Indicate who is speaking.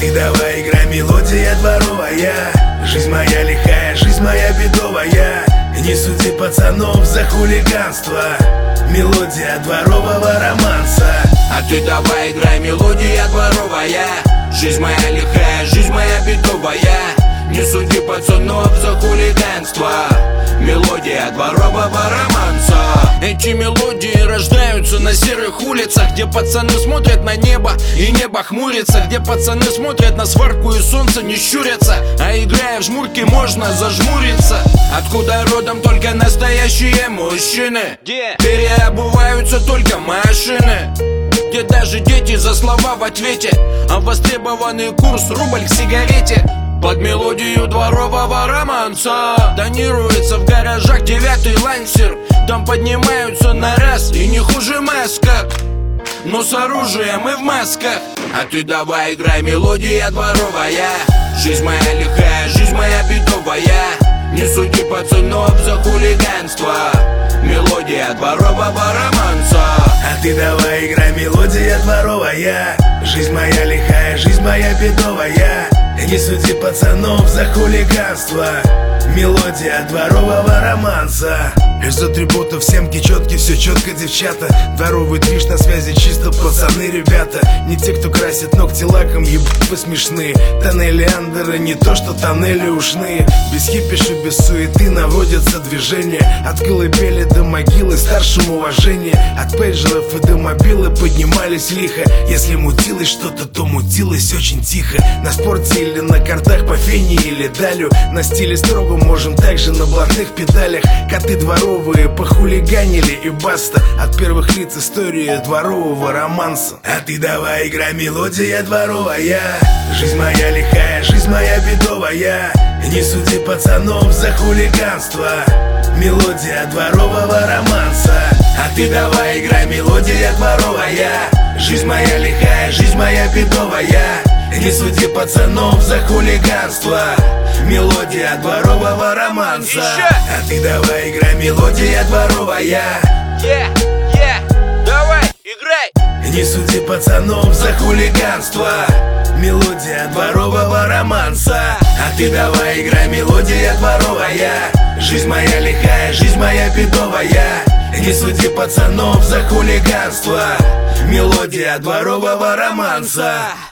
Speaker 1: ты давай играй, мелодия дворовая. Жизнь моя лихая, жизнь моя бедовая. Не суди пацанов за хулиганство. Мелодия дворового романса.
Speaker 2: А ты давай играй, мелодия дворовая. Жизнь моя лихая, жизнь моя бедовая. Не суди пацанов за хулиганство. Мелодия дворового романса. Эти мелодии рождаются на серых улицах, где пацаны смотрят на небо и небо хмурится, где пацаны смотрят на сварку и солнце не щурятся, а играя в жмурки можно зажмуриться. Откуда родом только настоящие мужчины, где переобуваются только машины, где даже дети за слова в ответе, а востребованный курс рубль к сигарете. Под мелодию дворового романса тонируется в гаражах 9-й лансер. Там поднимаются на раз и не хуже маска, но с оружием и в масках. А ты давай играй, мелодия дворовая. Жизнь моя лихая, жизнь моя бедовая. Не суди пацанов за хулиганство. Мелодия дворового романса.
Speaker 1: А ты давай играй, мелодия дворовая. Жизнь моя лихая, жизнь моя бедовая. Не суди пацанов за хулиганство. Мелодия дворового романса. Из атрибутов семки четки, все четко, девчата. Дворовый движ на связи, чисто пацаны, ребята. Не те, кто красит ногти лаком, ебать вы смешные. Тоннели андера, не то что тоннели ушные. Без хипиша, без суеты наводятся движения. От колыбели до могилы старшим уважение. От пейджеров и до мобилы поднимались лихо. Если мутилось что-то, то мутилось очень тихо. На спорте или на картах по фене или далю. На стиле строго можем также на блатных педалях. Коты дворовые похулиганили и баста. От первых лиц история дворового романса. А ты давай играй, мелодия дворовая. Жизнь моя лихая, жизнь моя бедовая. Не суди пацанов за хулиганство. Мелодия дворового романса. А ты давай играй, мелодия дворовая. Жизнь моя лихая, жизнь моя бедовая. Не суди пацанов за хулиганство. Мелодия дворового романса. А ты давай играй, мелодия дворовая.
Speaker 2: Давай, играй.
Speaker 1: Не суди пацанов за хулиганство. Мелодия дворового романса. А ты давай играй, мелодия дворовая. Жизнь моя лихая, жизнь моя бедовая. Не суди пацанов за хулиганство. Мелодия дворового романса.